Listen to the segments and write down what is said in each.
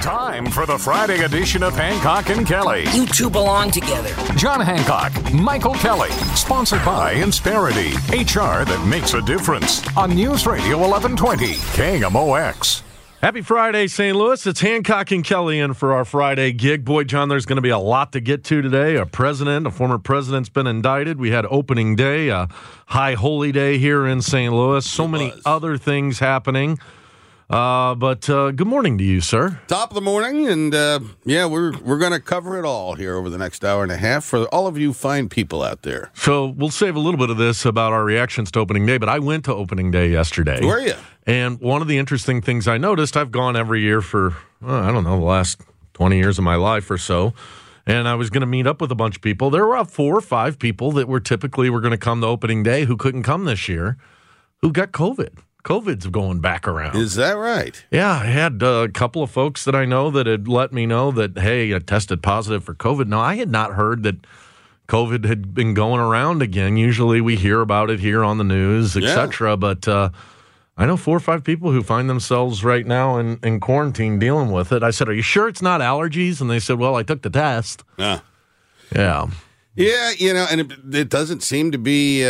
Time for the Friday edition of Hancock and Kelly. You two belong together. John Hancock, Michael Kelly. Sponsored by Insperity, HR that makes a difference. On News Radio 1120, KMOX. Happy Friday, St. Louis. It's Hancock and Kelly in for our Friday gig. Boy, John, there's going to be a lot to get to today. A former president's been indicted. We had opening day, a high holy day here in St. Louis. So many other things happening. But good morning to you, sir. Top of the morning, and we're going to cover it all here over the next hour and a half for all of you fine people out there. So we'll save a little bit of this about our reactions to opening day, but I went to opening day yesterday. Were you? And one of the interesting things I noticed, I've gone every year for, the last 20 years of my life or so, and I was going to meet up with a bunch of people. There were 4 or 5 people that were going to come to opening day who couldn't come this year, who got COVID. COVID's going back around. Is that right? Yeah, I had a couple of folks that I know that had let me know that, hey, I tested positive for COVID. Now, I had not heard that COVID had been going around again. Usually we hear about it here on the news, etc. But I know 4 or 5 people who find themselves right now in quarantine dealing with it. I said, are you sure it's not allergies? And they said, well, I took the test. Yeah. Yeah. Yeah, and it doesn't seem to be,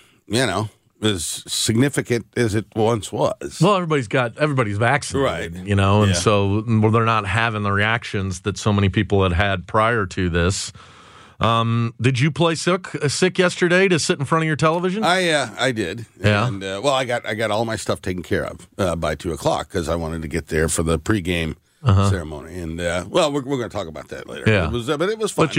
as significant as it once was. Well, everybody's vaccinated, right? And so they're not having the reactions that so many people had prior to this. Did you play sick yesterday to sit in front of your television? I did. Yeah. And I got all my stuff taken care of by 2:00 because I wanted to get there for the pregame ceremony. And we're going to talk about that later. Yeah. But it was fun.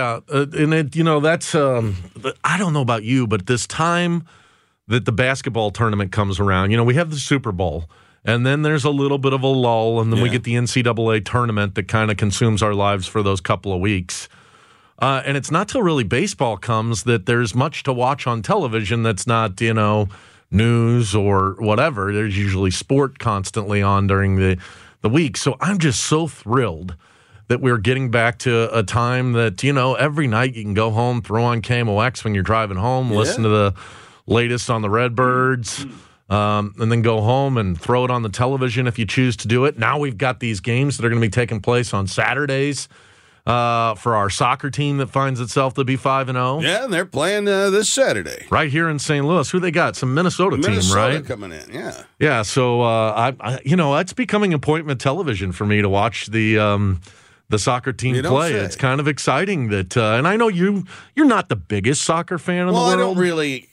That's I don't know about you, but this time that the basketball tournament comes around, we have the Super Bowl, and then there's a little bit of a lull, and then we get the NCAA tournament that kind of consumes our lives for those couple of weeks. And it's not till really baseball comes that there's much to watch on television that's not, news or whatever. There's usually sport constantly on during the week. So I'm just so thrilled that we're getting back to a time that, every night you can go home, throw on KMOX when you're driving home, listen to the latest on the Redbirds, and then go home and throw it on the television if you choose to do it. Now we've got these games that are going to be taking place on Saturdays for our soccer team that finds itself to be 5-0. Yeah, and they're playing this Saturday. Right here in St. Louis. Who they got? Some Minnesota team, right? Coming in, yeah. Yeah, so, it's becoming appointment television for me to watch the soccer team play. It's kind of exciting that, and I know you're not the biggest soccer fan in the world. Well, I don't really.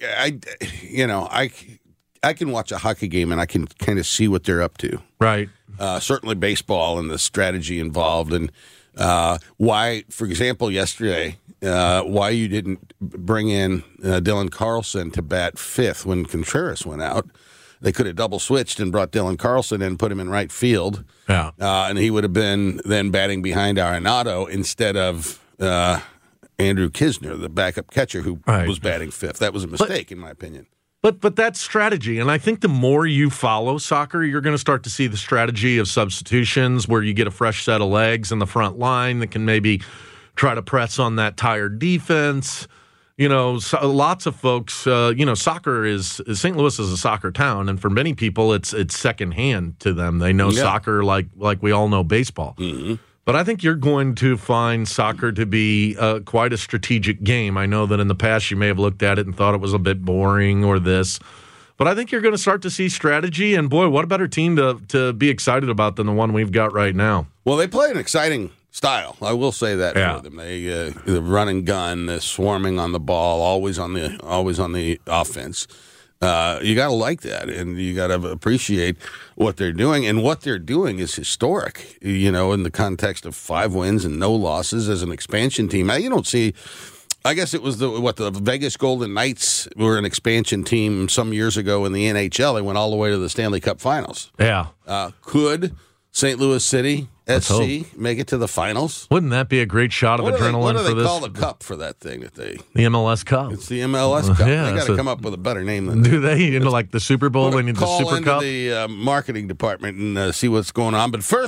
I can watch a hockey game and I can kind of see what they're up to. Right. Certainly baseball and the strategy involved, and why, for example, yesterday, why you didn't bring in Dylan Carlson to bat 5th when Contreras went out. They could have double switched and brought Dylan Carlson in and put him in right field. Yeah. And he would have been then batting behind Arenado instead of Andrew Kisner, the backup catcher who was batting 5th. That was a mistake, in my opinion. But that's strategy. And I think the more you follow soccer, you're going to start to see the strategy of substitutions where you get a fresh set of legs in the front line that can maybe try to press on that tired defense. Lots of folks, soccer is St. Louis is a soccer town, and for many people, it's secondhand to them. They know soccer like we all know baseball. Mm-hmm. But I think you're going to find soccer to be quite a strategic game. I know that in the past you may have looked at it and thought it was a bit boring or this, but I think you're going to start to see strategy. And boy, what a better team to be excited about than the one we've got right now. Well, they play an exciting style. I will say that for them. They the run and gun, the swarming on the ball, always on the offense. You got to like that, and you got to appreciate what they're doing. And what they're doing is historic, in the context of 5 wins and no losses as an expansion team. You don't see. I guess it was the Vegas Golden Knights were an expansion team some years ago in the NHL. They went all the way to the Stanley Cup Finals. Yeah. Could St. Louis City SC make it to the finals? Wouldn't that be a great shot of adrenaline for this? What do they call the cup for that thing The MLS Cup. It's the MLS Cup. Yeah, they got to come up with a better name than do they? Like the Super Bowl, they need the Super Cup? Call into the marketing department and see what's going on. But first,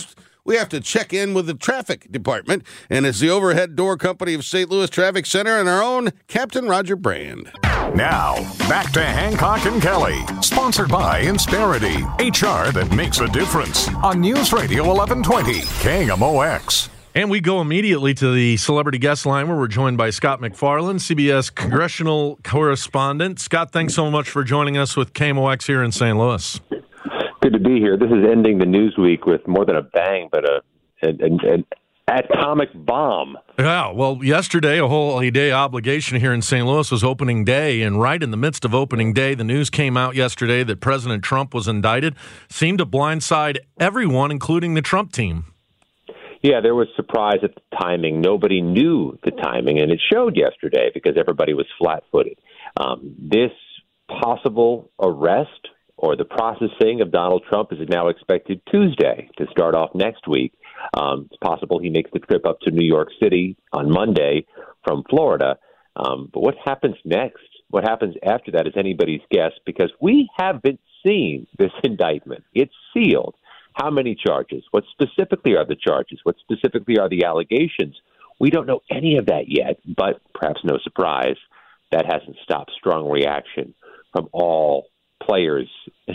we have to check in with the traffic department, and it's the Overhead Door Company of St. Louis Traffic Center and our own Captain Roger Brand. Now, back to Hancock and Kelly, sponsored by Insperity, HR that makes a difference, on News Radio 1120, KMOX. And we go immediately to the celebrity guest line where we're joined by Scott MacFarlane, CBS congressional correspondent. Scott, thanks so much for joining us with KMOX here in St. Louis. Good to be here. This is ending the news week with more than a bang, but an atomic bomb. Yeah, well, yesterday, a holy day obligation here in St. Louis was opening day, and right in the midst of opening day, the news came out yesterday that President Trump was indicted. Seemed to blindside everyone, including the Trump team. Yeah, there was surprise at the timing. Nobody knew the timing, and it showed yesterday because everybody was flat-footed. This possible arrest or the processing of Donald Trump is now expected Tuesday to start off next week. It's possible he makes the trip up to New York City on Monday from Florida. But what happens next, what happens after that is anybody's guess because we haven't seen this indictment. It's sealed. How many charges? What specifically are the charges? What specifically are the allegations? We don't know any of that yet, but perhaps no surprise, that hasn't stopped strong reaction from all players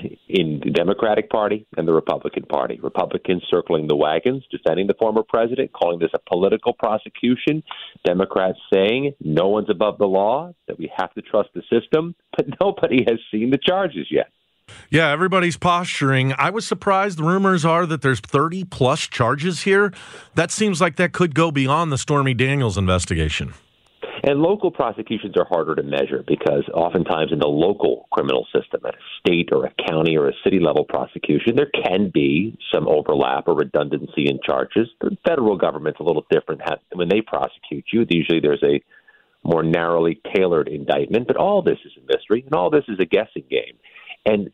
in the Democratic Party and the Republican Party. Republicans circling the wagons, defending the former president, calling this a political prosecution. Democrats saying no one's above the law, that we have to trust the system, but nobody has seen the charges yet. Yeah, everybody's posturing. I was surprised. The rumors are that there's 30-plus charges here. That seems like that could go beyond the Stormy Daniels investigation. And local prosecutions are harder to measure because oftentimes in the local criminal system, at a state or a county or a city-level prosecution, there can be some overlap or redundancy in charges. The federal government's a little different. When they prosecute you, usually there's a more narrowly tailored indictment. But all this is a mystery, and all this is a guessing game. And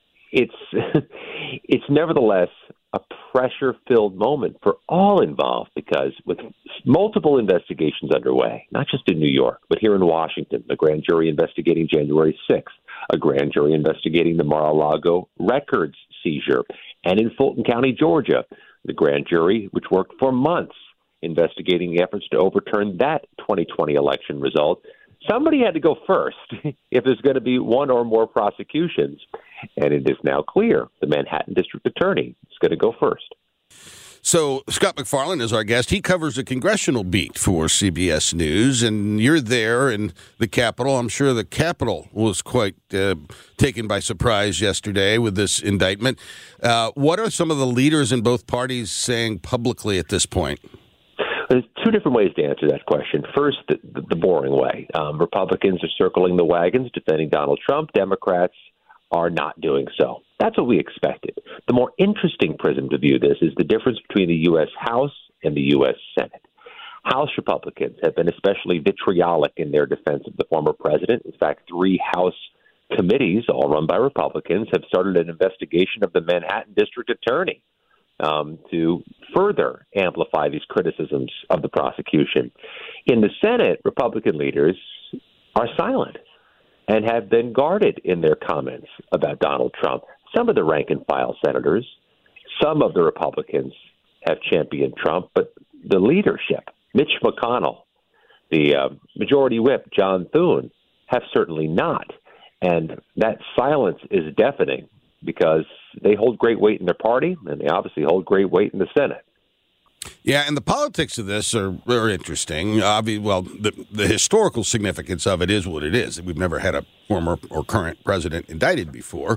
it's nevertheless a pressure-filled moment for all involved because with multiple investigations underway, not just in New York, but here in Washington, the grand jury investigating January 6th, a grand jury investigating the Mar-a-Lago records seizure, and in Fulton County, Georgia, the grand jury, which worked for months investigating the efforts to overturn that 2020 election result. Somebody had to go first if there's going to be one or more prosecutions. And it is now clear the Manhattan District Attorney is going to go first. So Scott MacFarlane is our guest. He covers the congressional beat for CBS News, and you're there in the Capitol. I'm sure the Capitol was quite taken by surprise yesterday with this indictment. What are some of the leaders in both parties saying publicly at this point? There's two different ways to answer that question. First, the boring way. Republicans are circling the wagons, defending Donald Trump. Democrats are not doing so. That's what we expected. The more interesting prism to view this is the difference between the U.S. House and the U.S. Senate. House Republicans have been especially vitriolic in their defense of the former president. In fact, 3 House committees, all run by Republicans, have started an investigation of the Manhattan District Attorney to further amplify these criticisms of the prosecution. In the Senate, Republican leaders are silent and have been guarded in their comments about Donald Trump. Some of the rank-and-file senators, some of the Republicans have championed Trump, but the leadership, Mitch McConnell, the majority whip, John Thune, have certainly not. And that silence is deafening because they hold great weight in their party, and they obviously hold great weight in the Senate. Yeah, and the politics of this are interesting. Well, the historical significance of it is what it is. We've never had a former or current president indicted before.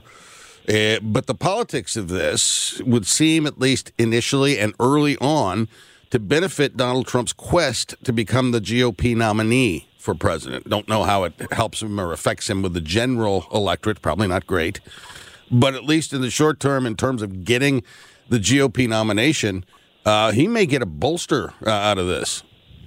But the politics of this would seem, at least initially and early on, to benefit Donald Trump's quest to become the GOP nominee for president. Don't know how it helps him or affects him with the general electorate. Probably not great. But at least in the short term, in terms of getting the GOP nomination, he may get a bolster out of this.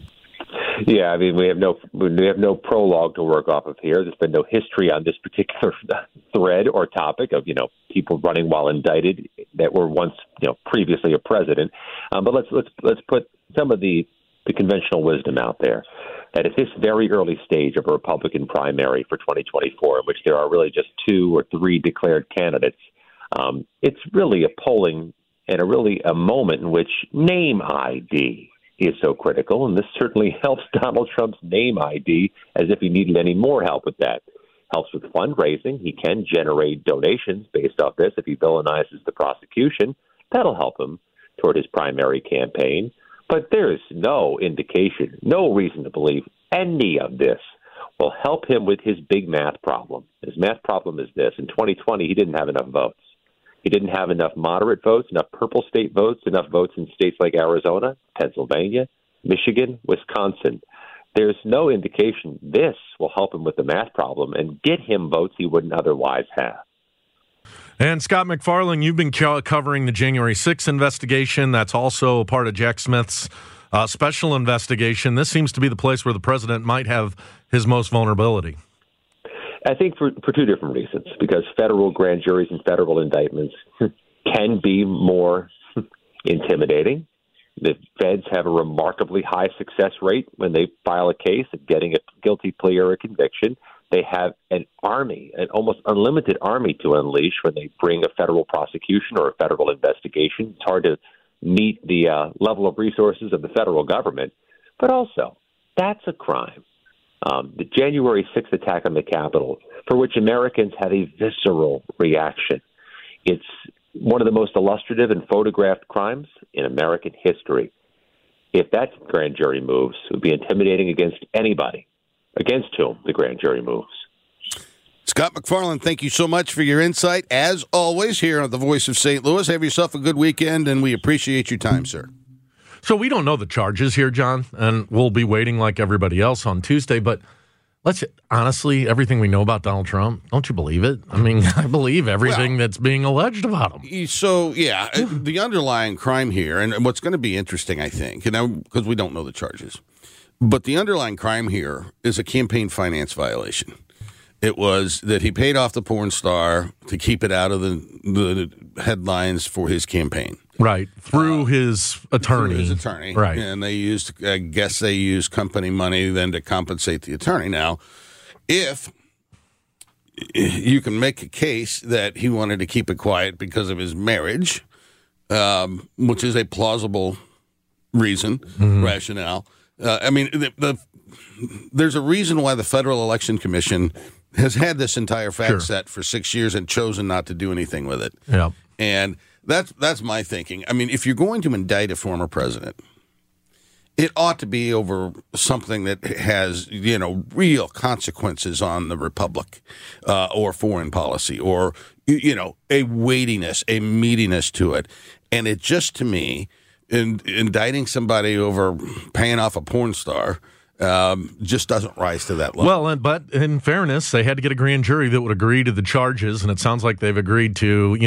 Yeah, I mean, we have no prologue to work off of here. There's been no history on this particular thread or topic of, people running while indicted that were once, previously a president. But let's put some of the conventional wisdom out there that at this very early stage of a Republican primary for 2024, in which there are really just 2 or 3 declared candidates, it's really a polling and a moment in which name ID is so critical, and this certainly helps Donald Trump's name ID as if he needed any more help with that. Helps with fundraising. He can generate donations based off this if he villainizes the prosecution. That'll help him toward his primary campaign. But there is no indication, no reason to believe any of this will help him with his big math problem. His math problem is this. In 2020, he didn't have enough votes. He didn't have enough moderate votes, enough purple state votes, enough votes in states like Arizona, Pennsylvania, Michigan, Wisconsin. There's no indication this will help him with the math problem and get him votes he wouldn't otherwise have. And Scott MacFarlane, you've been covering the January 6th investigation. That's also part of Jack Smith's special investigation. This seems to be the place where the president might have his most vulnerability. I think for two different reasons, because federal grand juries and federal indictments can be more intimidating. The feds have a remarkably high success rate when they file a case of getting a guilty plea or a conviction. They have an army, an almost unlimited army to unleash when they bring a federal prosecution or a federal investigation. It's hard to meet the level of resources of the federal government. But also, that's a crime. The January 6th attack on the Capitol, for which Americans had a visceral reaction. It's one of the most illustrative and photographed crimes in American history. If that grand jury moves, it would be intimidating against anybody, against whom the grand jury moves. Scott MacFarlane, thank you so much for your insight. As always, here on The Voice of St. Louis, have yourself a good weekend, and we appreciate your time, sir. So we don't know the charges here, John, and we'll be waiting like everybody else on Tuesday, but honestly, everything we know about Donald Trump, don't you believe it? I mean, I believe everything that's being alleged about him. So, yeah, the underlying crime here, and what's going to be interesting, I think, because we don't know the charges, but the underlying crime here is a campaign finance violation. It was that he paid off the porn star to keep it out of the headlines for his campaign. Right, through his attorney. Through his attorney. Right. And they used company money then to compensate the attorney. Now, if you can make a case that he wanted to keep it quiet because of his marriage, which is a plausible reason, rationale. There's a reason why the Federal Election Commission has had this entire fact set for 6 years and chosen not to do anything with it. Yeah. And that's my thinking. I mean, if you're going to indict a former president, it ought to be over something that has, real consequences on the republic or foreign policy or, a weightiness, a meatiness to it. And it just, to me, indicting somebody over paying off a porn star just doesn't rise to that level. Well, but in fairness, they had to get a grand jury that would agree to the charges, and it sounds like they've agreed to,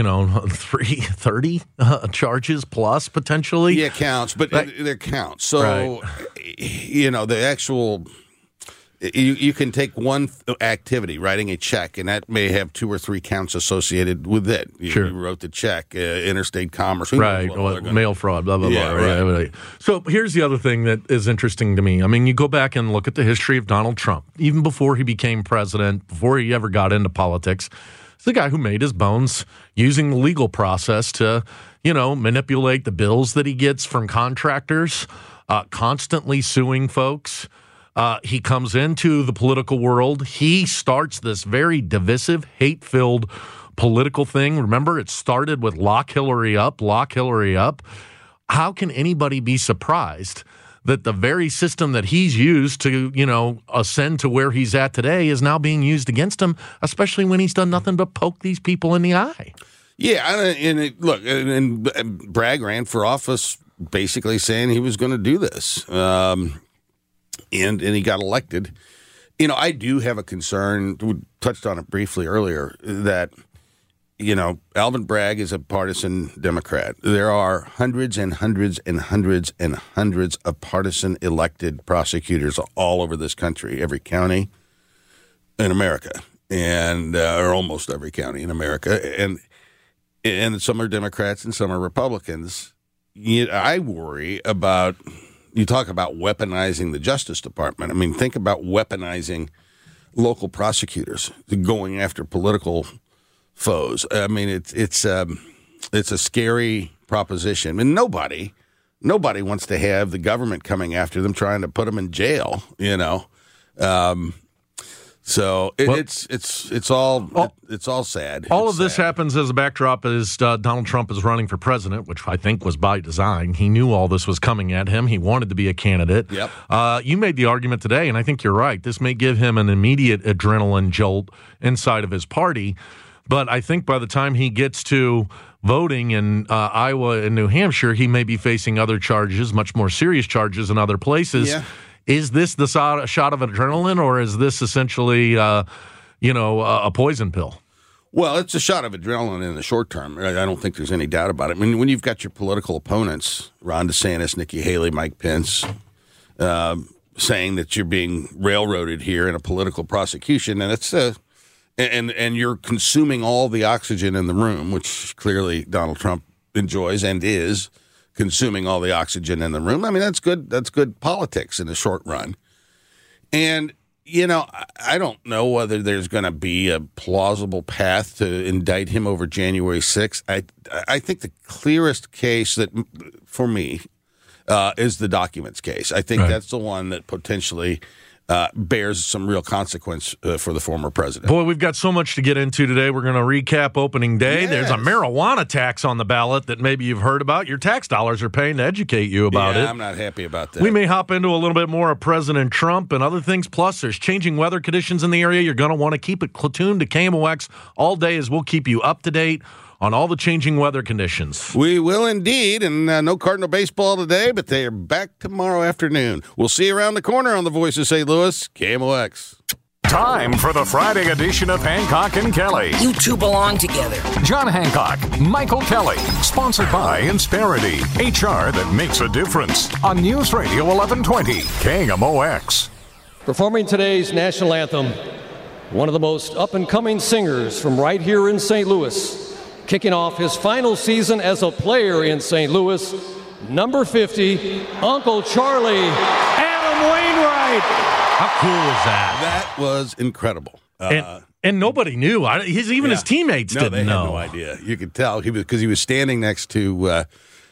30 charges plus potentially. Yeah, counts, but they're counts. So, the actual. You can take one activity, writing a check, and that may have 2 or 3 counts associated with it. You wrote the check, interstate commerce. Mail fraud, blah, blah, blah. Right. So here's the other thing that is interesting to me. I mean, you go back and look at the history of Donald Trump. Even before he became president, before he ever got into politics, he's the guy who made his bones using the legal process to, manipulate the bills that he gets from contractors, constantly suing folks. He comes into the political world. He starts this very divisive, hate-filled political thing. Remember, it started with lock Hillary up. How can anybody be surprised that the very system that he's used to, ascend to where he's at today is now being used against him, especially when he's done nothing but poke these people in the eye? Yeah, and Bragg ran for office basically saying he was going to do this. And he got elected. I do have a concern, we touched on it briefly earlier, that, Alvin Bragg is a partisan Democrat. There are hundreds and hundreds and hundreds and hundreds of partisan elected prosecutors all over this country, every county in America, and or almost every county in America. And some are Democrats and some are Republicans. I worry about... You talk about weaponizing the Justice Department. I mean, think about weaponizing local prosecutors going after political foes. I mean, it's a scary proposition. I mean, nobody wants to have the government coming after them, trying to put them in jail. So it's all sad. All of this happens as a backdrop as Donald Trump is running for president, which I think was by design. He knew all this was coming at him. He wanted to be a candidate. Yep. You made the argument today, and I think you're right. This may give him an immediate adrenaline jolt inside of his party, but I think by the time he gets to voting in Iowa and New Hampshire, he may be facing other charges, much more serious charges in other places. Yeah. Is this the shot of adrenaline, or is this essentially, a poison pill? Well, it's a shot of adrenaline in the short term. I don't think there's any doubt about it. I mean, when you've got your political opponents, Ron DeSantis, Nikki Haley, Mike Pence, saying that you're being railroaded here in a political prosecution, and it's and you're consuming all the oxygen in the room, which clearly Donald Trump enjoys and is consuming all the oxygen in the room. I mean, that's good. That's good politics in the short run. And, I don't know whether there's going to be a plausible path to indict him over January 6th. I think the clearest case that, for me, is the documents case. I think that's the one that potentially bears some real consequence for the former president. Boy, we've got so much to get into today. We're going to recap opening day. Yes. There's a marijuana tax on the ballot that maybe you've heard about. Your tax dollars are paying to educate you about it. I'm not happy about that. We may hop into a little bit more of President Trump and other things. Plus, there's changing weather conditions in the area. You're going to want to keep it tuned to KMOX all day as we'll keep you up to date on all the changing weather conditions. We will indeed, and no Cardinal baseball today, but they are back tomorrow afternoon. We'll see you around the corner on the Voice of St. Louis, KMOX. Time for the Friday edition of Hancock and Kelly. You two belong together. John Hancock, Michael Kelly, sponsored by Insperity, HR that makes a difference. On News Radio 1120, KMOX. Performing today's national anthem, one of the most up-and-coming singers from right here in St. Louis, kicking off his final season as a player in St. Louis, number 50, Uncle Charlie, Adam Wainwright. How cool is that? That was incredible. And nobody knew. His teammates didn't they know. Had no idea. You could tell because he was standing next to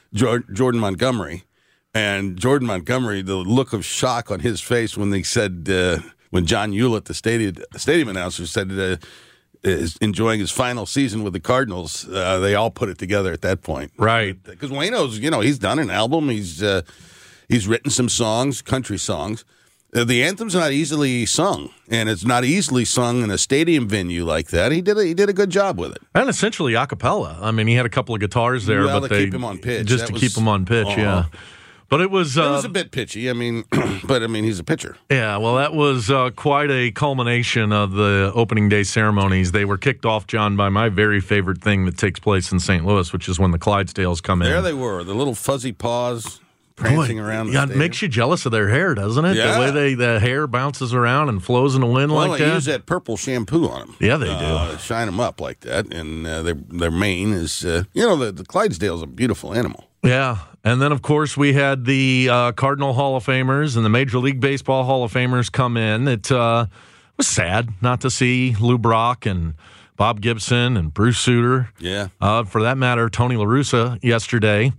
Jordan Montgomery, and Jordan Montgomery, the look of shock on his face when they said when John Hewlett, the stadium announcer, said is enjoying his final season with the Cardinals. They all put it together at that point, right? Because Waino's, he's done an album. He's written some songs, country songs. The anthem's not easily sung, and it's not easily sung in a stadium venue like that. He did a good job with it, and essentially a cappella. I mean, he had a couple of guitars there, but keep him on pitch, keep him on pitch, yeah. But it was a bit pitchy. I mean, he's a pitcher. Yeah, well, that was quite a culmination of the opening day ceremonies. They were kicked off, John, by my very favorite thing that takes place in St. Louis, which is when the Clydesdales come in. There they were, the little fuzzy paws prancing around. Yeah, it makes you jealous of their hair, doesn't it? Yeah. The way the hair bounces around and flows in the wind like that. Well, they use that purple shampoo on them. Yeah, they do. Shine them up like that, and their mane is, the Clydesdale's a beautiful animal. Yeah, and then, of course, we had the Cardinal Hall of Famers and the Major League Baseball Hall of Famers come in. It was sad not to see Lou Brock and Bob Gibson and Bruce Sutter. Yeah. For that matter, Tony La Russa yesterday.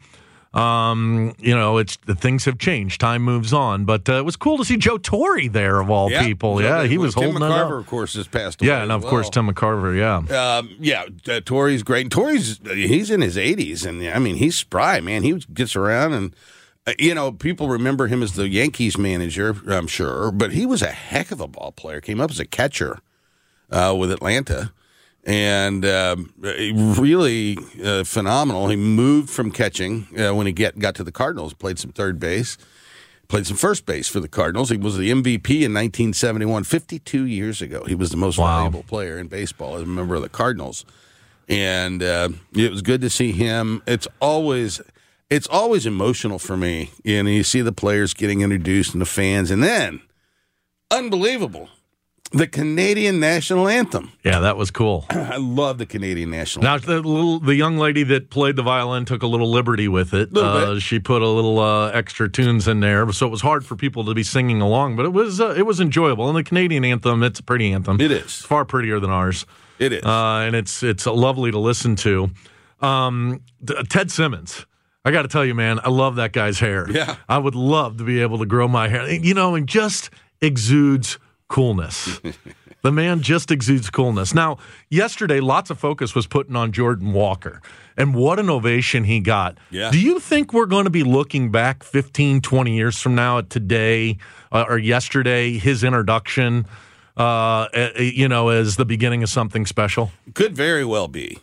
The things have changed. Time moves on. But it was cool to see Joe Torre there, of all people. Yeah, he was holding it up. Tim McCarver, of course, has passed away. Yeah, and of course, Tim McCarver, yeah. Torre's great. He's in his 80s, and I mean, he's spry, man. He gets around, and people remember him as the Yankees manager, I'm sure, but he was a heck of a ball player. Came up as a catcher with Atlanta. And really phenomenal. He moved from catching when he got to the Cardinals, played some third base, played some first base for the Cardinals. He was the MVP in 1971, 52 years ago. He was the most valuable player in baseball as a member of the Cardinals. And it was good to see him. It's always emotional for me. You see the players getting introduced and the fans. And then, unbelievable, the Canadian National Anthem. Yeah, that was cool. I love the Canadian National Anthem. Now, the young lady that played the violin took a little liberty with it. She put a little extra tunes in there, so it was hard for people to be singing along, but it was enjoyable. And the Canadian Anthem, it's a pretty anthem. It is. It's far prettier than ours. It is. And it's lovely to listen to. Ted Simmons. I got to tell you, man, I love that guy's hair. Yeah. I would love to be able to grow my hair, and just exudes coolness. The man just exudes coolness. Now, yesterday, lots of focus was putting on Jordan Walker, and what an ovation he got. Yeah. Do you think we're going to be looking back 15, 20 years from now at today or yesterday, his introduction, as the beginning of something special? Could very well be.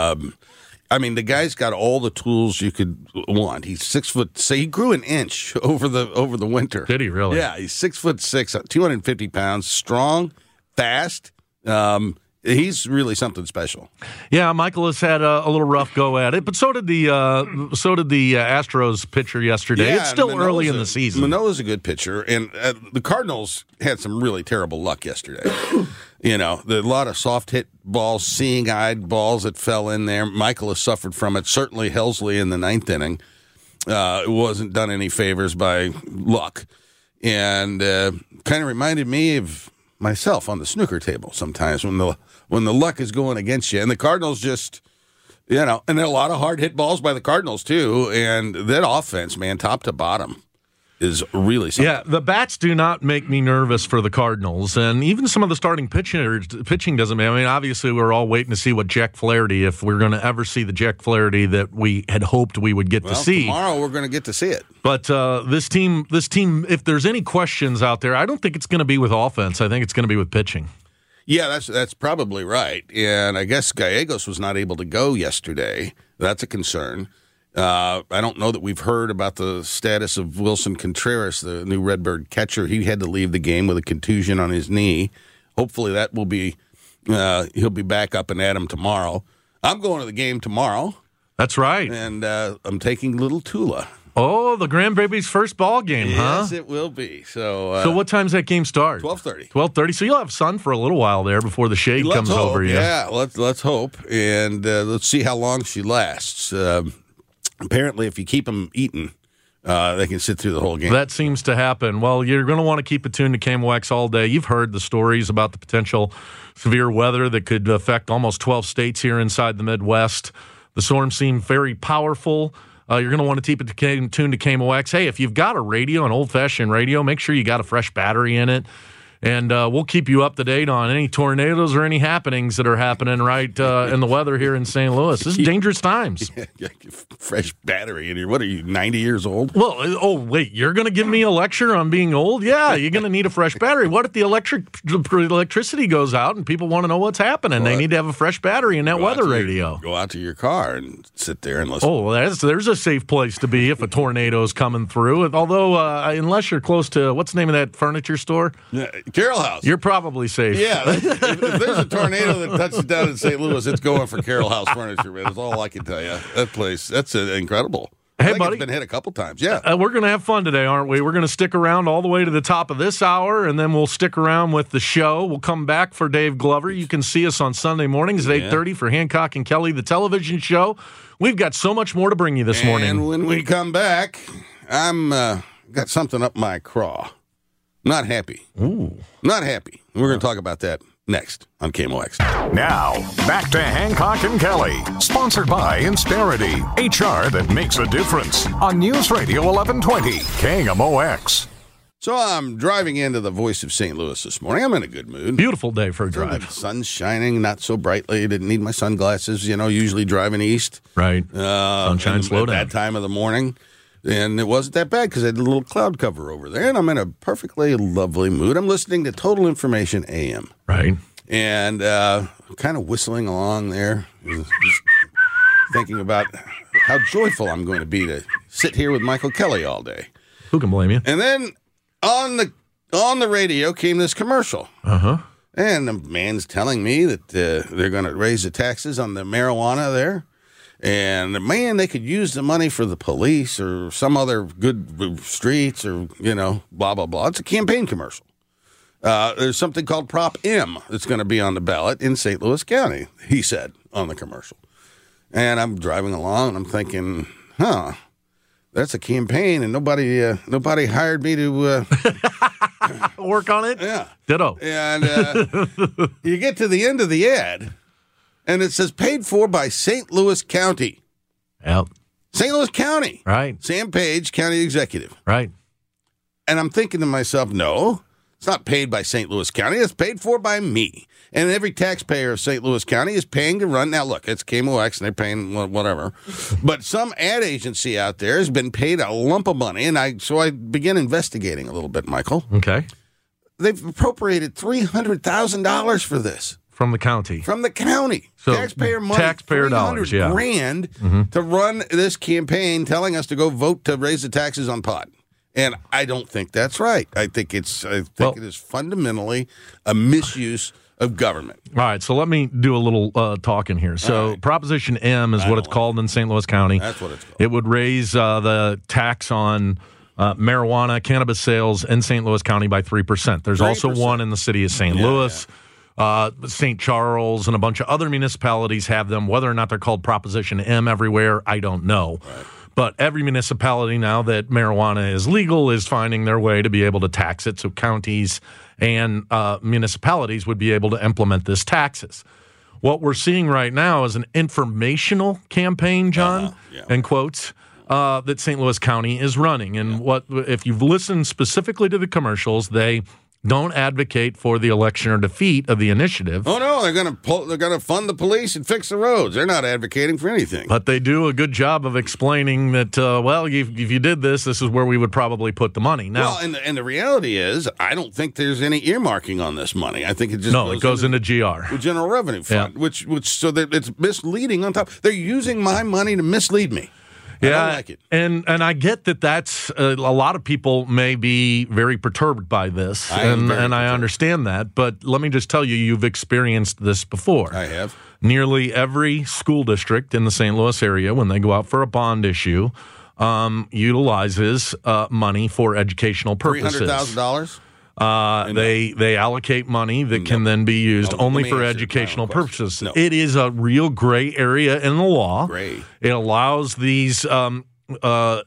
The guy's got all the tools you could want. He's 6 foot. So he grew an inch over the winter. Did he really? Yeah, he's 6'6", 250 pounds, strong, fast. He's really something special. Yeah, Michael has had a little rough go at it, but so did the Astros pitcher yesterday. Yeah, it's still early in the season. Manoah's a good pitcher, and the Cardinals had some really terrible luck yesterday. A lot of soft hit balls, seeing-eyed balls that fell in there. Michael has suffered from it. Certainly Helsley in the ninth inning. It wasn't done any favors by luck, and kind of reminded me of myself on the snooker table sometimes when the luck is going against you. And the Cardinals just, and there are a lot of hard hit balls by the Cardinals too. And that offense, man, top to bottom, is really something. Yeah, the bats do not make me nervous for the Cardinals, and even some of the starting pitching doesn't. I mean, obviously, we're all waiting to see what Jack Flaherty, if we're going to ever see the Jack Flaherty that we had hoped we would get to see. Tomorrow we're going to get to see it. But this team, if there's any questions out there, I don't think it's going to be with offense. I think it's going to be with pitching. Yeah, that's probably right. And I guess Gallegos was not able to go yesterday. That's a concern. I don't know that we've heard about the status of Wilson Contreras, the new Redbird catcher. He had to leave the game with a contusion on his knee. Hopefully that will be he'll be back up and at him tomorrow. I'm going to the game tomorrow. That's right. And I'm taking little Tula. Oh, the grandbaby's first ball game, huh? Yes, it will be. So what time's that game start? 12:30. 12:30. So you'll have sun for a little while there before the shade comes over you. Yeah, let's hope. And let's see how long she lasts. Apparently, if you keep them eating, they can sit through the whole game. That seems to happen. Well, you're going to want to keep it tuned to KMOX all day. You've heard the stories about the potential severe weather that could affect almost 12 states here inside the Midwest. The storm seemed very powerful. You're going to want to keep it tuned to KMOX. Hey, if you've got a radio, an old-fashioned radio, make sure you got a fresh battery in it. And we'll keep you up to date on any tornadoes or any happenings that are happening right in the weather here in St. Louis. This is dangerous times. Yeah, fresh battery in here. What are you, 90 years old? Well, wait, you're going to give me a lecture on being old? Yeah, you're going to need a fresh battery. What if the electricity goes out and people want to know what's happening? They need to have a fresh battery in that weather radio. Go out to your car and sit there and listen. Oh, there's a safe place to be if a tornado's coming through. Although, unless you're close to, what's the name of that furniture store? Yeah. Carroll House. You're probably safe. Yeah, if there's a tornado that touches down in St. Louis, it's going for Carroll House Furniture, man. That's all I can tell you. That place, that's incredible. Hey, buddy. It's been hit a couple times, yeah. We're going to have fun today, aren't we? We're going to stick around all the way to the top of this hour, and then we'll stick around with the show. We'll come back for Dave Glover. You can see us on Sunday mornings at 8:30 for Hancock and Kelly, the television show. We've got so much more to bring you this morning. And when we come back, I'm got something up my craw. Not happy. Ooh. Not happy. We're going to talk about that next on KMOX. Now, back to Hancock and Kelly. Sponsored by Insperity, HR that makes a difference. On News Radio 1120, KMOX. So I'm driving into the Voice of St. Louis this morning. I'm in a good mood. Beautiful day for a drive. The sun's shining, not so brightly. Didn't need my sunglasses, usually driving east. Right. Sunshine, slow down. At that time of the morning. And it wasn't that bad because I had a little cloud cover over there, and I'm in a perfectly lovely mood. I'm listening to Total Information AM. Right. And kind of whistling along there, just thinking about how joyful I'm going to be to sit here with Michael Kelly all day. Who can blame you? And then on the radio came this commercial. Uh-huh. And the man's telling me that they're going to raise the taxes on the marijuana there. And, man, they could use the money for the police or some other good streets or, blah, blah, blah. It's a campaign commercial. There's something called Prop M that's going to be on the ballot in St. Louis County, he said on the commercial. And I'm driving along, and I'm thinking, that's a campaign, and nobody hired me to work on it? Yeah. Ditto. And you get to the end of the ad, and it says paid for by St. Louis County. Yep. St. Louis County. Right. Sam Page, county executive. Right. And I'm thinking to myself, no, it's not paid by St. Louis County. It's paid for by me. And every taxpayer of St. Louis County is paying to run. Now, look, it's KMOX, and they're paying whatever. But some ad agency out there has been paid a lump of money, and so I began investigating a little bit, Michael. Okay. They've appropriated $300,000 for this. From the county. From the county. So taxpayer money. Taxpayer dollars, yeah. $300,000 to run this campaign telling us to go vote to raise the taxes on pot. And I don't think that's right. I think it is fundamentally a misuse of government. All right, so let me do a little talking here. So Proposition M is what it's called in St. Louis County. That's what it's called. It would raise the tax on marijuana, cannabis sales in St. Louis County by 3%. There's 3%. Also one in the city of St. Louis. St. Charles and a bunch of other municipalities have them. Whether or not they're called Proposition M everywhere, I don't know. Right. But every municipality now that marijuana is legal is finding their way to be able to tax it. So counties and municipalities would be able to implement this taxes. What we're seeing right now is an informational campaign, John, in quotes, that St. Louis County is running. And what if you've listened specifically to the commercials, they don't advocate for the election or defeat of the initiative. Oh no, they're going to fund the police and fix the roads. They're not advocating for anything. But they do a good job of explaining that. If you did this is where we would probably put the money. Now, and the reality is, I don't think there's any earmarking on this money. I think it just goes into GR, the General Revenue Fund, which so that it's misleading. On top, they're using my money to mislead me. I don't like it. And I get that that's a lot of people may be very perturbed by this, and I understand that. But let me just tell you, you've experienced this before. I have. Nearly every school district in the St. Louis area, when they go out for a bond issue, utilizes money for educational purposes. $300,000. They allocate money that can then be used only for educational purposes. No. It is a real gray area in the law. Gray. It allows these what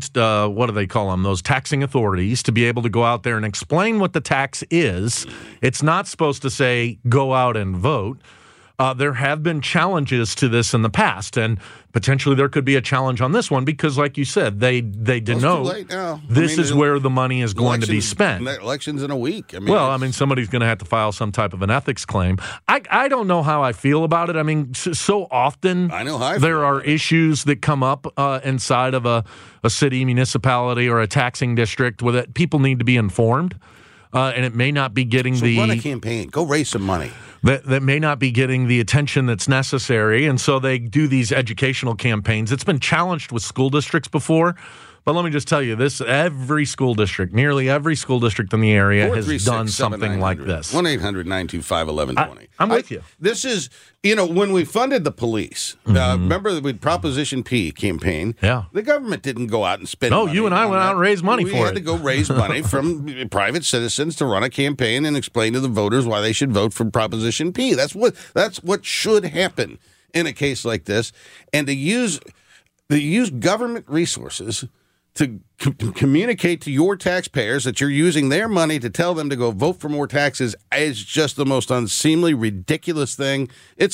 do they call them? Those taxing authorities to be able to go out there and explain what the tax is. It's not supposed to say go out and vote. There have been challenges to this in the past, and potentially there could be a challenge on this one because, like you said, they denote this is where the money is going to be spent. Elections in a week. Somebody's going to have to file some type of an ethics claim. I don't know how I feel about it. I mean, so often there are issues that come up inside of a city, municipality, or a taxing district where that people need to be informed, and it may not be getting run a campaign. Go raise some money. That may not be getting the attention that's necessary, and so they do these educational campaigns. It's been challenged with school districts before, but let me just tell you this, nearly every school district in the area has done something like this. 1-800-925-1120. I'm with you. This is, when we funded the police, remember the Proposition P campaign? Yeah. The government didn't go out and spend money. No, you and I went out and raised money for it. We had to go raise money from private citizens to run a campaign and explain to the voters why they should vote for Proposition P. That's what should happen in a case like this. And to use government resources to communicate to your taxpayers that you're using their money to tell them to go vote for more taxes is just the most unseemly, ridiculous thing. I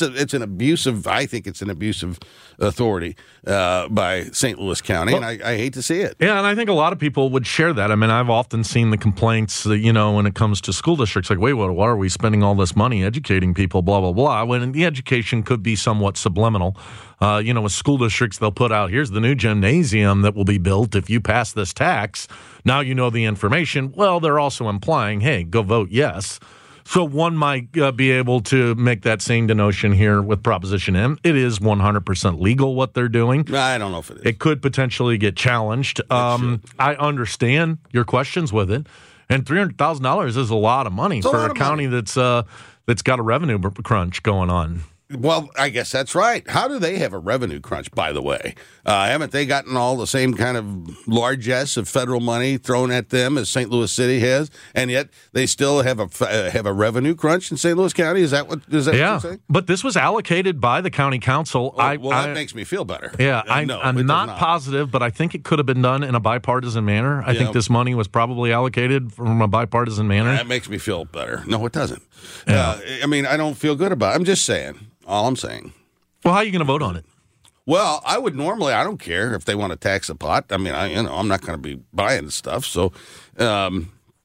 think it's an abuse of authority by St. Louis County, and I hate to see it. Yeah, and I think a lot of people would share that. I mean, I've often seen the complaints, when it comes to school districts, like, wait, why are we spending all this money educating people, blah, blah, blah, when the education could be somewhat subliminal. With school districts, they'll put out, here's the new gymnasium that will be built if you pass this tax. Now you know the information. Well, they're also implying, hey, go vote yes. So one might be able to make that same denotion here with Proposition M. It is 100% legal what they're doing. I don't know if it is. It could potentially get challenged. I understand your questions with it. And $300,000 is a lot of money for a county that's got a revenue crunch going on. Well, I guess that's right. How do they have a revenue crunch, by the way? Haven't they gotten all the same kind of largesse of federal money thrown at them as St. Louis City has, and yet they still have a revenue crunch in St. Louis County? Is that what you're saying? But this was allocated by the county council. That makes me feel better. Yeah, I'm not positive, but I think it could have been done in a bipartisan manner. I think this money was probably allocated from a bipartisan manner. That makes me feel better. No, it doesn't. Yeah. I don't feel good about it. I'm just saying. All I'm saying. Well, how are you going to vote on it? Well, I would normally. I don't care if they want to tax the pot. I mean, I'm not going to be buying stuff. So, I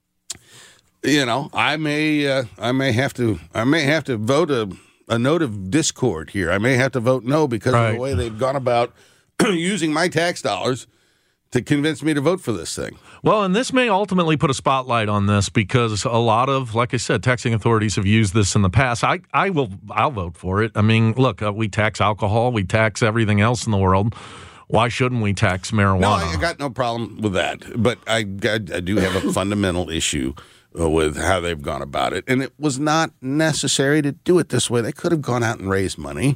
may have to vote a note of discord here. I may have to vote no because of the way they've gone about using my tax dollars to convince me to vote for this thing. Well, and this may ultimately put a spotlight on this because a lot of, like I said, taxing authorities have used this in the past. I'll vote for it. I mean, look, we tax alcohol, we tax everything else in the world. Why shouldn't we tax marijuana? No, I got no problem with that, but I do have a fundamental issue with how they've gone about it, and it was not necessary to do it this way. They could have gone out and raised money.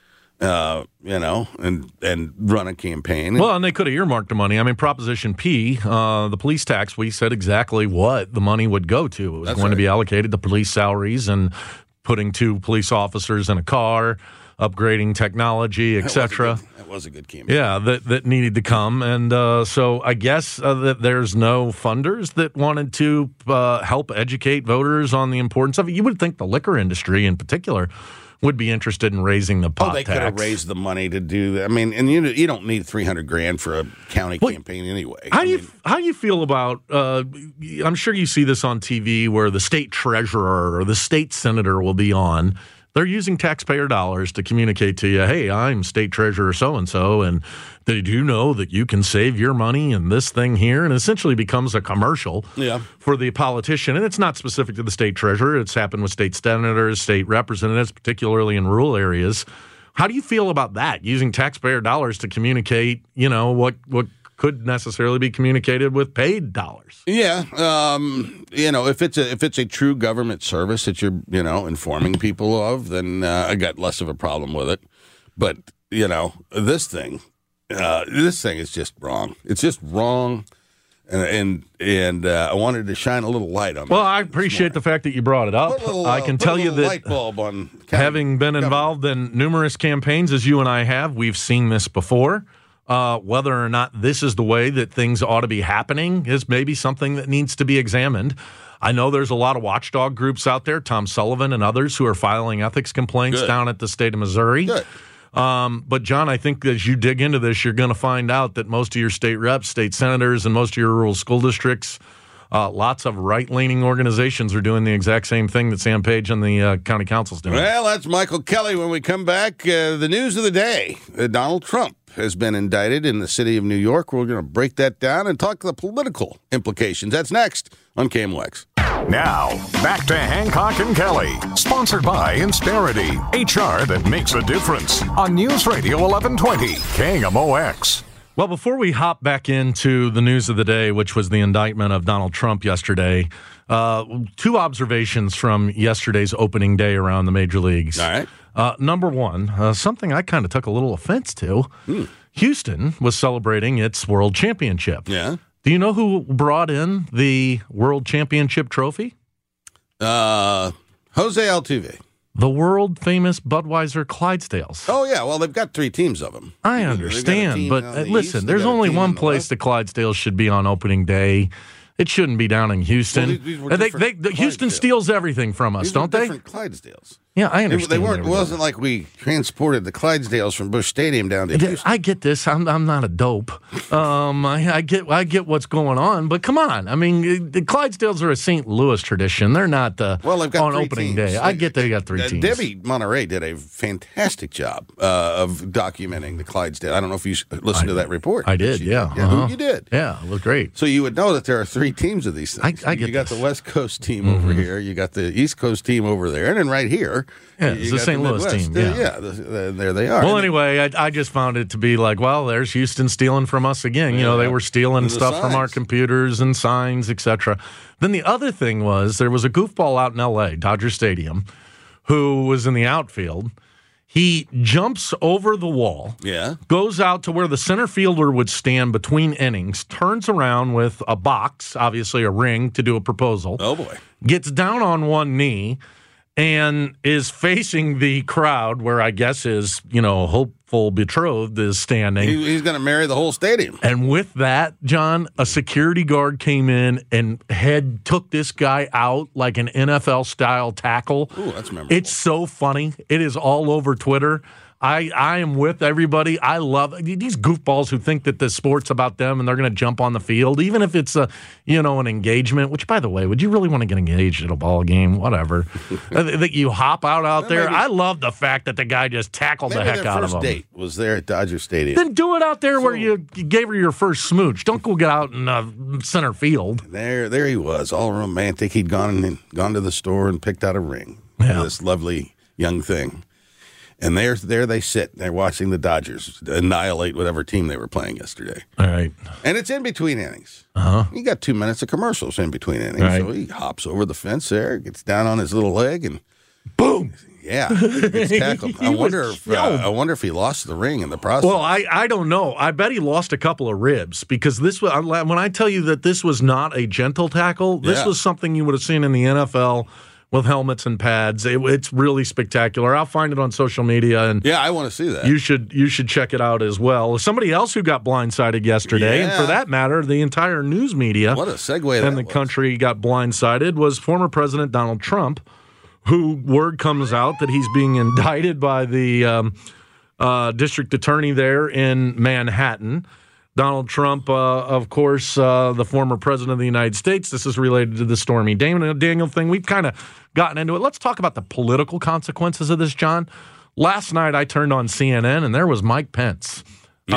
And run a campaign. Well, and they could have earmarked the money. I mean, Proposition P, the police tax, we said exactly what the money would go to. It was going to be allocated to police salaries and putting 2 police officers in a car, upgrading technology, etc. That was a good campaign. Yeah, that needed to come. And so I guess that there's no funders that wanted to help educate voters on the importance of it. You would think the liquor industry in particular would be interested in raising the pot tax. They could have raised the money to do that. I mean, and you don't need $300,000 for a county campaign anyway. How do you feel about? I'm sure you see this on TV where the state treasurer or the state senator will be on. They're using taxpayer dollars to communicate to you, hey, I'm state treasurer so-and-so, and they do know that you can save your money in this thing here, and essentially becomes a commercial for the politician. And it's not specific to the state treasurer. It's happened with state senators, state representatives, particularly in rural areas. How do you feel about that, using taxpayer dollars to communicate, what could necessarily be communicated with paid dollars? Yeah, if it's a true government service that you're informing people of, then I got less of a problem with it. But this thing is just wrong. It's just wrong, and I wanted to shine a little light on. Well, I appreciate the fact that you brought it up. I can tell you that light bulb on having been involved in numerous campaigns, as you and I have, we've seen this before. Whether or not this is the way that things ought to be happening is maybe something that needs to be examined. I know there's a lot of watchdog groups out there, Tom Sullivan and others, who are filing ethics complaints down at the state of Missouri. Good. But, John, I think as you dig into this, you're going to find out that most of your state reps, state senators, and most of your rural school districts, lots of right-leaning organizations are doing the exact same thing that Sam Page and the county council's doing. Well, that's Michael Kelly. When we come back, the news of the day, Donald Trump has been indicted in the city of New York. We're going to break that down and talk the political implications. That's next on KMOX. Now, back to Hancock and Kelly, sponsored by Insperity, HR that makes a difference, on News Radio 1120, KMOX. Well, before we hop back into the news of the day, which was the indictment of Donald Trump yesterday, 2 observations from yesterday's opening day around the major leagues. All right. Number one, something I kind of took a little offense to. Houston was celebrating its world championship. Yeah. Do you know who brought in the world championship trophy? Jose Altuve. The world-famous Budweiser Clydesdales. Oh, yeah. Well, they've got 3 teams of them. I understand, but listen, there's only one place the Clydesdales should be on opening day. It shouldn't be down in Houston. Well, Houston steals everything from us, don't they? Different Clydesdales. Yeah, I understand. It wasn't like we transported the Clydesdales from Busch Stadium down to Houston. I get this. I'm not a dope. I get what's going on, but come on. I mean, the Clydesdales are a St. Louis tradition. They're not they've got on 3 opening teams. day. I get they got 3 teams. Debbie Monterey did a fantastic job of documenting the Clydesdale. I don't know if you listened to that report. I did, yeah. You did. Yeah, it was great. So you would know that there are 3 teams of these things. I get you got the West Coast team over here. You got the East Coast team over there. And then right here, it's the St. Louis team. There they are. Well, anyway, I just found it to be like, well, there's Houston stealing from us again. They were stealing stuff from our computers and signs, etc. Then the other thing was there was a goofball out in L.A., Dodger Stadium, who was in the outfield. He jumps over the wall, goes out to where the center fielder would stand between innings, turns around with a box, obviously a ring, to do a proposal. Oh, boy. Gets down on one knee and is facing the crowd where I guess his, hopeful betrothed is standing. He's going to marry the whole stadium. And with that, John, a security guard came in and took this guy out like an NFL-style tackle. Ooh, that's memorable. It's so funny. It is all over Twitter. I am with everybody. I love these goofballs who think that the sport's about them and they're going to jump on the field, even if it's an engagement. Which, by the way, would you really want to get engaged at a ball game? Whatever. That you hop out there. I love the fact that the guy just tackled the heck out of him. First date was there at Dodger Stadium. Then do it out there where you gave her your first smooch. Don't go get out in center field. There he was, all romantic. He'd gone to the store and picked out a ring for this lovely young thing. And there they sit. They're watching the Dodgers annihilate whatever team they were playing yesterday. All right. And it's in between innings. Uh-huh. You got 2 minutes of commercials in between innings. Right. So he hops over the fence there, gets down on his little leg, and boom. Yeah, gets tackled. I wonder if he lost the ring in the process. Well, I don't know. I bet he lost a couple of ribs because this was when I tell you that this was not a gentle tackle. This was something you would have seen in the NFL. With helmets and pads, it's really spectacular. I'll find it on social media, and I want to see that. You should check it out as well. Somebody else who got blindsided yesterday, and for that matter, the entire news media, what a segue in the country got blindsided, was former President Donald Trump, who word comes out that he's being indicted by the district attorney there in Manhattan. Donald Trump, of course, the former president of the United States. This is related to the Stormy Daniel thing. We've kind of gotten into it. Let's talk about the political consequences of this, John. Last night I turned on CNN, and there was Mike Pence.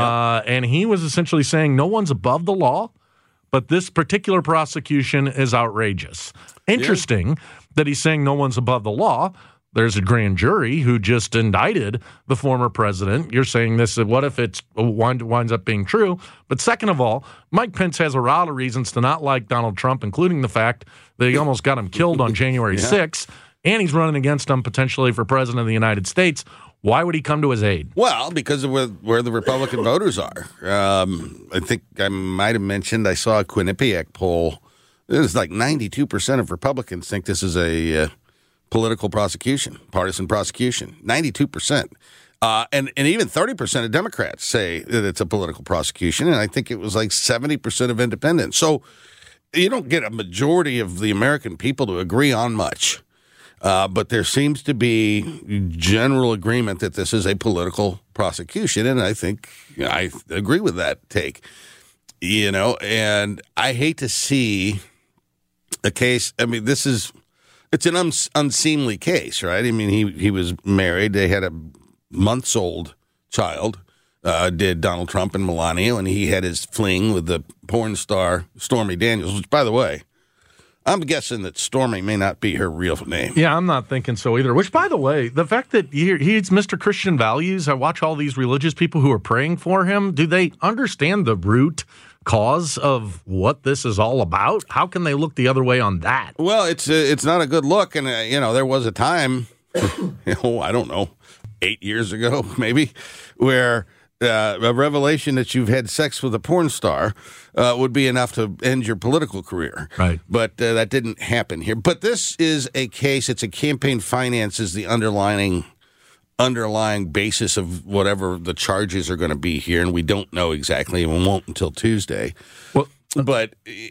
And he was essentially saying no one's above the law, but this particular prosecution is outrageous. Interesting that he's saying no one's above the law. There's a grand jury who just indicted the former president. You're saying this, what if it winds up being true? But second of all, Mike Pence has a lot of reasons to not like Donald Trump, including the fact that he almost got him killed on January 6th, and he's running against him potentially for president of the United States. Why would he come to his aid? Well, because of where the Republican voters are. I think I might have mentioned I saw a Quinnipiac poll. It was like 92% of Republicans think this is a political prosecution, partisan prosecution, 92%. And even 30% of Democrats say that it's a political prosecution, and I think it was like 70% of independents. So you don't get a majority of the American people to agree on much. But there seems to be general agreement that this is a political prosecution, and I think I agree with that take. And I hate to see a case. I mean, it's an unseemly case, right? I mean, he was married. They had a months-old child, did Donald Trump and Melania, and he had his fling with the porn star Stormy Daniels, which, by the way, I'm guessing that Stormy may not be her real name. Yeah, I'm not thinking so either. Which, by the way, the fact that he's Mr. Christian Values, I watch all these religious people who are praying for him. Do they understand the root cause of what this is all about? How can they look the other way on that? Well, it's not a good look, and there was a time, I don't know, 8 years ago maybe, where a revelation that you've had sex with a porn star would be enough to end your political career. Right. But that didn't happen here. But this is a case. It's a campaign finance is the underlying basis of whatever the charges are going to be here, and we don't know exactly, and we won't until Tuesday. Well, but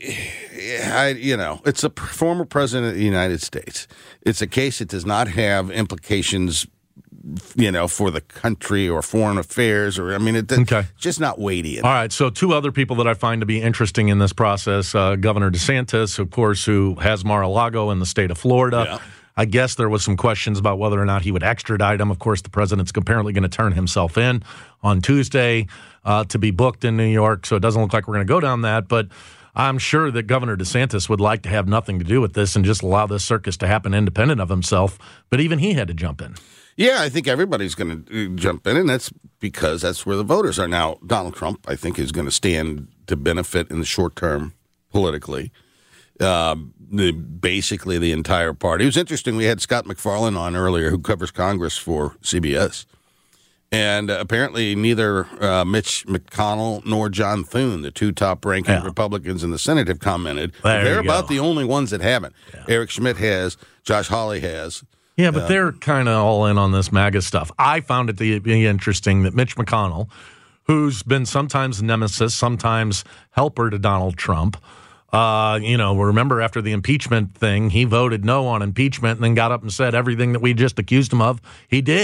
it's a former president of the United States. It's a case that does not have implications, for the country or foreign affairs, it's just not weighty enough. All right, so two other people that I find to be interesting in this process, Governor DeSantis, of course, who has Mar-a-Lago in the state of Florida. Yeah. I guess there was some questions about whether or not he would extradite him. Of course, the president's apparently going to turn himself in on Tuesday to be booked in New York, so it doesn't look like we're going to go down that. But I'm sure that Governor DeSantis would like to have nothing to do with this and just allow this circus to happen independent of himself. But even he had to jump in. Yeah, I think everybody's going to jump in, and that's because that's where the voters are. Now, Donald Trump, I think, is going to stand to benefit in the short term politically. Basically the entire party. It was interesting. We had Scott McFarlane on earlier, who covers Congress for CBS. And apparently neither Mitch McConnell nor John Thune, the two top-ranking Republicans in the Senate, have commented. They're about the only ones that haven't. Yeah. Eric Schmidt has. Josh Hawley has. Yeah, but they're kind of all in on this MAGA stuff. I found it to be interesting that Mitch McConnell, who's been sometimes nemesis, sometimes helper to Donald Trump, remember after the impeachment thing, he voted no on impeachment and then got up and said everything that we just accused him of, he did.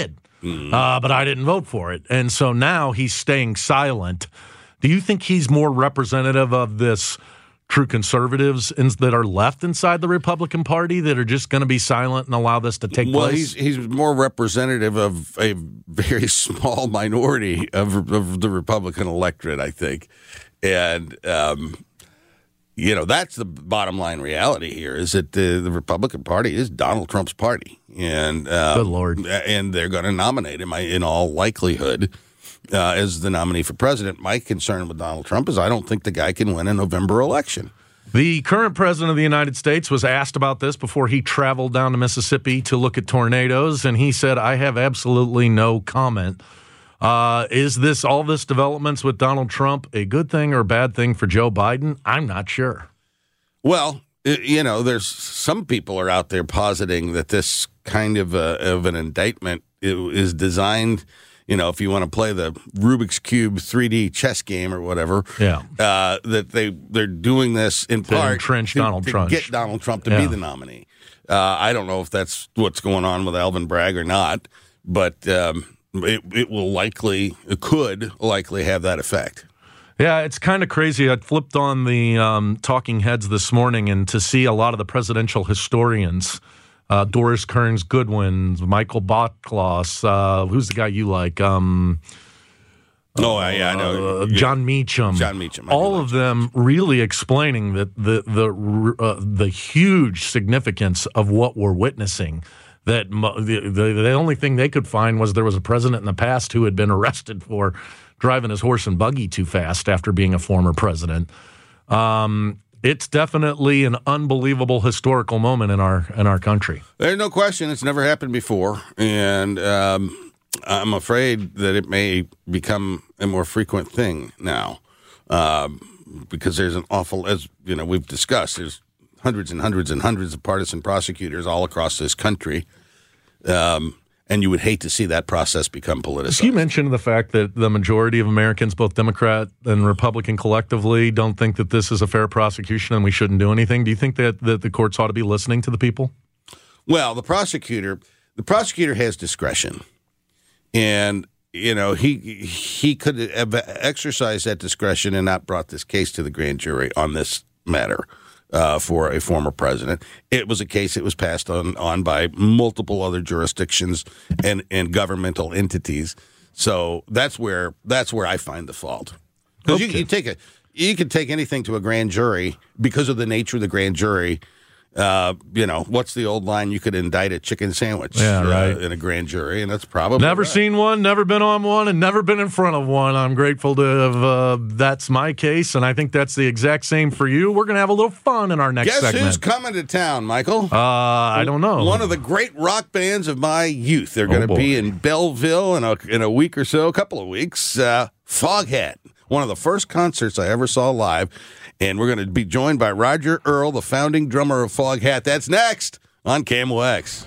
but I didn't vote for it. And so now he's staying silent. Do you think he's more representative of this true conservatives that are left inside the Republican Party that are just going to be silent and allow this to take place? Well, he's more representative of a very small minority of the Republican electorate, I think. And, that's the bottom line reality here is that the Republican Party is Donald Trump's party. And good Lord. And they're going to nominate him in all likelihood as the nominee for president. My concern with Donald Trump is I don't think the guy can win a November election. The current president of the United States was asked about this before he traveled down to Mississippi to look at tornadoes, and he said, I have absolutely no comment. Is all this developments with Donald Trump a good thing or a bad thing for Joe Biden? I'm not sure. Well, there's some people are out there positing that this kind of an indictment is designed, if you want to play the Rubik's Cube 3D chess game or whatever, that they're doing this in part entrench Donald Trump, get Donald Trump to be the nominee. I don't know if that's what's going on with Alvin Bragg or not, but it could likely have that effect. Yeah, it's kind of crazy. I flipped on the Talking Heads this morning, and to see a lot of the presidential historians, Doris Kearns Goodwin, Michael Botklaus, who's the guy you like? I know. John Meacham. All of them really explaining that the huge significance of what we're witnessing. That the only thing they could find was there was a president in the past who had been arrested for driving his horse and buggy too fast after being a former president. It's definitely an unbelievable historical moment in our country. There's no question. It's never happened before, and I'm afraid that it may become a more frequent thing now because there's an awful, as we've discussed, there's hundreds and hundreds and hundreds of partisan prosecutors all across this country. And you would hate to see that process become politicized. You mentioned the fact that the majority of Americans, both Democrat and Republican collectively, don't think that this is a fair prosecution and we shouldn't do anything. Do you think that the courts ought to be listening to the people? Well, the prosecutor has discretion. And, he could have exercised that discretion and not brought this case to the grand jury on this matter. For a former president. It was a case that was passed on by multiple other jurisdictions and governmental entities. So that's where I find the fault. Because you can take anything to a grand jury because of the nature of the grand jury. What's the old line? You could indict a chicken sandwich in a grand jury, and that's probably never seen one, never been on one, and never been in front of one. I'm grateful to have. That's my case, and I think that's the exact same for you. We're going to have a little fun in our next segment. Guess who's coming to town, Michael? I don't know. One of the great rock bands of my youth. They're going to be in Belleville in a week or so, a couple of weeks. Foghat, one of the first concerts I ever saw live. And we're going to be joined by Roger Earl, the founding drummer of Foghat. That's next on KMOX.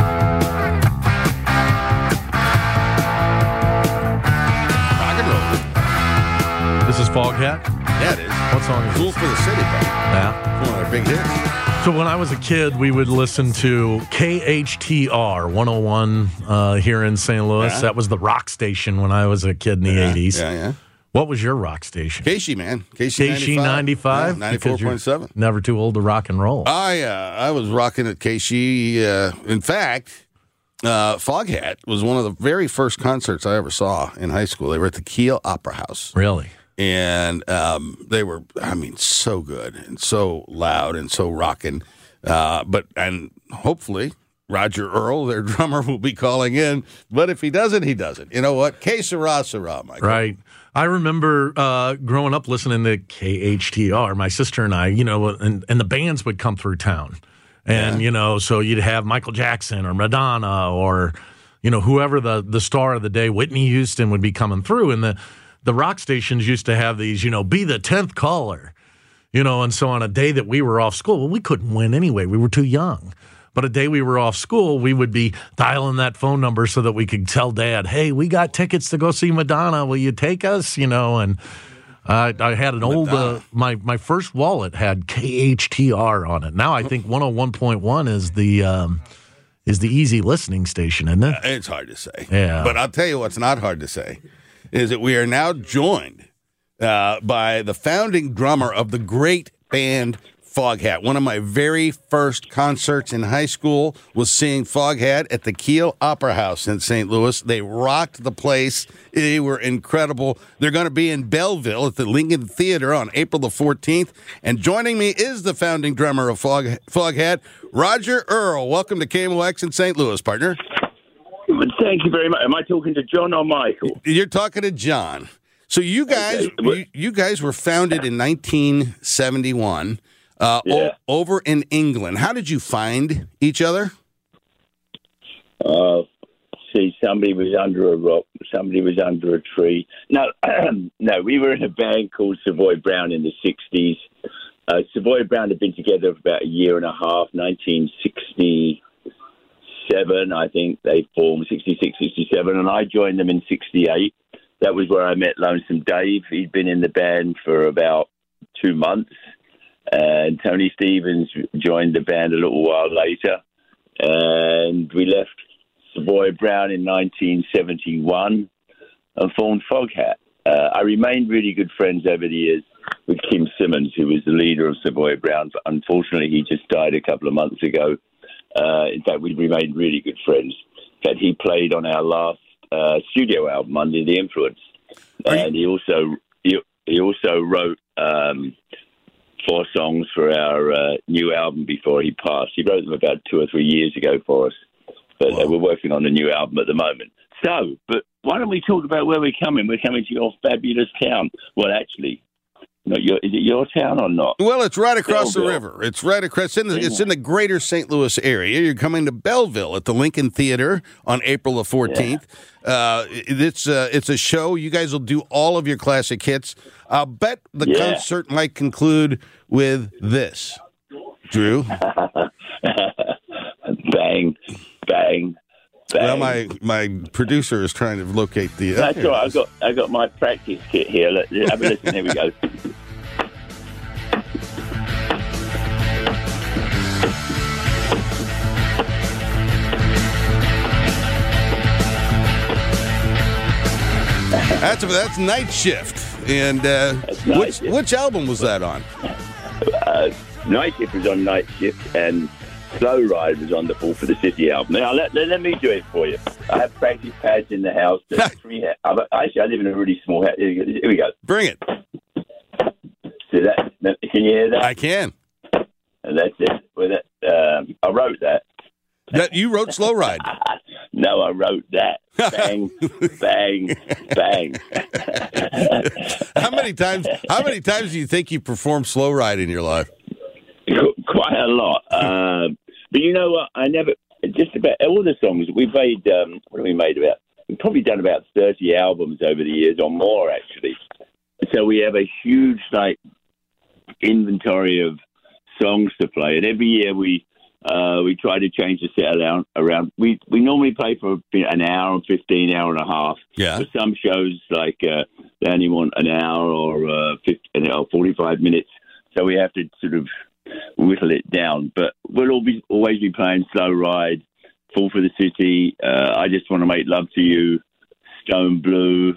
Rock and roll. This is Foghat? Yeah, it is. What song is Fool this? for the City, buddy. Yeah. It's one of their big hits. So when I was a kid, we would listen to KHTR 101 here in St. Louis. Yeah. That was the rock station when I was a kid in the 80s. Yeah. What was your rock station? KC, man. KC 95? Yeah, 94.7. Never too old to rock and roll. I was rocking at KC. In fact, Foghat was one of the very first concerts I ever saw in high school. They were at the Kiel Opera House. Really? And they were, so good and so loud and so rocking. And hopefully Roger Earl, their drummer, will be calling in. But if he doesn't, he doesn't. You know what? Que sera, sera, Michael. Right. I remember growing up listening to KHTR, my sister and I, and the bands would come through town. And, so you'd have Michael Jackson or Madonna or, whoever the star of the day, Whitney Houston, would be coming through. And the rock stations used to have these, be the 10th caller, and so on a day that we were off school, well, we couldn't win anyway. We were too young. But a day we were off school, we would be dialing that phone number so that we could tell Dad, hey, we got tickets to go see Madonna. Will you take us? And I had an old, my first wallet had KHTR on it. Now I think 101.1 is is the easy listening station, isn't it? It's hard to say. Yeah. But I'll tell you what's not hard to say is that we are now joined by the founding drummer of the great band Foghat. One of my very first concerts in high school was seeing Foghat at the Kiel Opera House in St. Louis. They rocked the place. They were incredible. They're going to be in Belleville at the Lincoln Theater on April the 14th. And joining me is the founding drummer of Foghat, Roger Earl. Welcome to KMOX in St. Louis, partner. Thank you very much. Am I talking to John or Michael? You're talking to John. So you guys, you guys were founded in 1971. Over in England. How did you find each other? Somebody was under a rock. Somebody was under a tree. No, we were in a band called Savoy Brown in the 60s. Savoy Brown had been together for about a year and a half, 1967, I think they formed, 66, 67, and I joined them in 68. That was where I met Lonesome Dave. He'd been in the band for about 2 months. And Tony Stevens joined the band a little while later. And we left Savoy Brown in 1971 and formed Foghat. I remained really good friends over the years with Kim Simmons, who was the leader of Savoy Brown. But unfortunately, he just died a couple of months ago. In fact, we remained really good friends. In fact, he played on our last studio album, Under the Influence. And he also wrote 4 songs for our new album before he passed. He wrote them about 2 or 3 years ago for us, but we're working on a new album at the moment. So, but why don't we talk about where we're coming? We're coming to your fabulous town. Well, actually, is it your town or not? Well, it's right across the river. It's right across. It's in the greater St. Louis area. You're coming to Belleville at the Lincoln Theater on April the 14th. Yeah. It's a show. You guys will do all of your classic hits. I'll bet the concert might conclude with this. Drew? Bang, bang, bang. Well, my producer is trying to locate the... That's all right. I got my practice kit here. Have a listen. Here we go. That's Night Shift. And which album was that on? Night Shift was on Night Shift, and Slow Ride was on the Fall for the City album. Now, let me do it for you. I have practice pads in the house. Actually, I live in a really small house. Here we go. Bring it. See that? Can you hear that? I can. And that's it. I wrote that. You wrote Slow Ride? No, I wrote that. Bang, bang, bang. How many times do you think you performed Slow Ride in your life? Quite a lot. But you know what? Just about all the songs, we made, what have we made about? We've probably done about 30 albums over the years, or more, actually. So we have a huge, inventory of songs to play. And every year we try to change the set around. We normally play for an hour and 15, hour and a half. Yeah. For some shows, they only want an hour or 45 minutes. So we have to sort of whittle it down. But we'll always be playing Slow Ride, Fall for the City, I Just Want to Make Love to You, Stone Blue,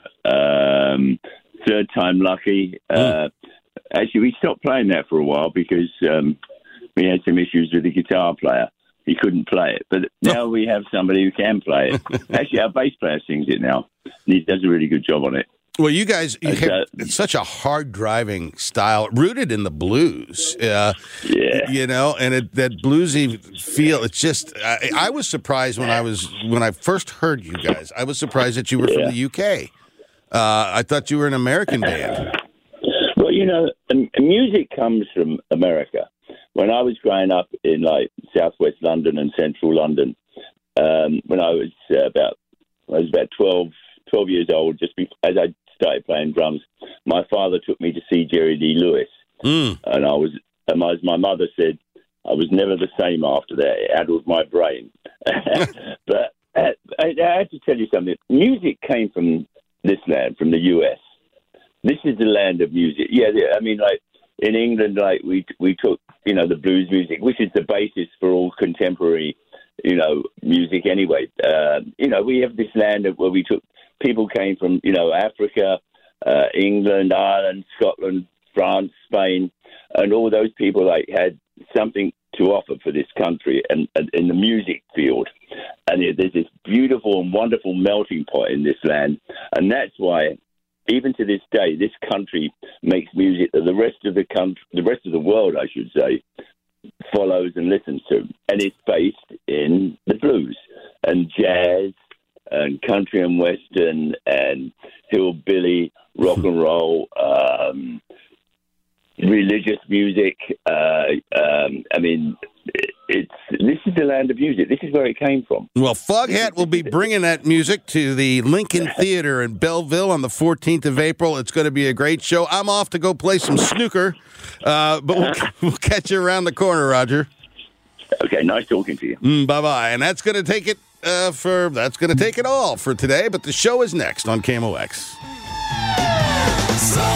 Third Time Lucky. Actually, we stopped playing that for a while because we had some issues with the guitar player. He couldn't play it. But now we have somebody who can play it. Actually, our bass player sings it now. And he does a really good job on it. Well, you guys, it's such a hard-driving style, rooted in the blues. You know, and that bluesy feel. It's just, I was surprised when I first heard you guys. I was surprised that you were from the UK. I thought you were an American band. Well, you know, music comes from America. When I was growing up in southwest London and central London, when I was about 12 years old, just as I started playing drums, my father took me to see Jerry Lee Lewis, and as my mother said, I was never the same after that. It addled my brain. But I have to tell you something. Music came from this land, from the US. This is the land of music. Yeah, I mean, in England, we took, the blues music, which is the basis for all contemporary music anyway. We have this land where people came from, Africa, England, Ireland, Scotland, France, Spain, and all those people had something to offer for this country and in the music field. And there's this beautiful and wonderful melting pot in this land. And that's why, even to this day, this country makes music that the rest of the world, I should say, follows and listens to. And it's based in the blues and jazz and country and western and hillbilly, rock and roll, religious music. This is the land of music. This is where it came from. Well, Foghat will be bringing that music to the Lincoln Theater in Belleville on the 14th of April. It's going to be a great show. I'm off to go play some snooker, but we'll catch you around the corner, Roger. Okay, nice talking to you. Bye-bye. And that's going to take it all for today, but the show is next on KMOX.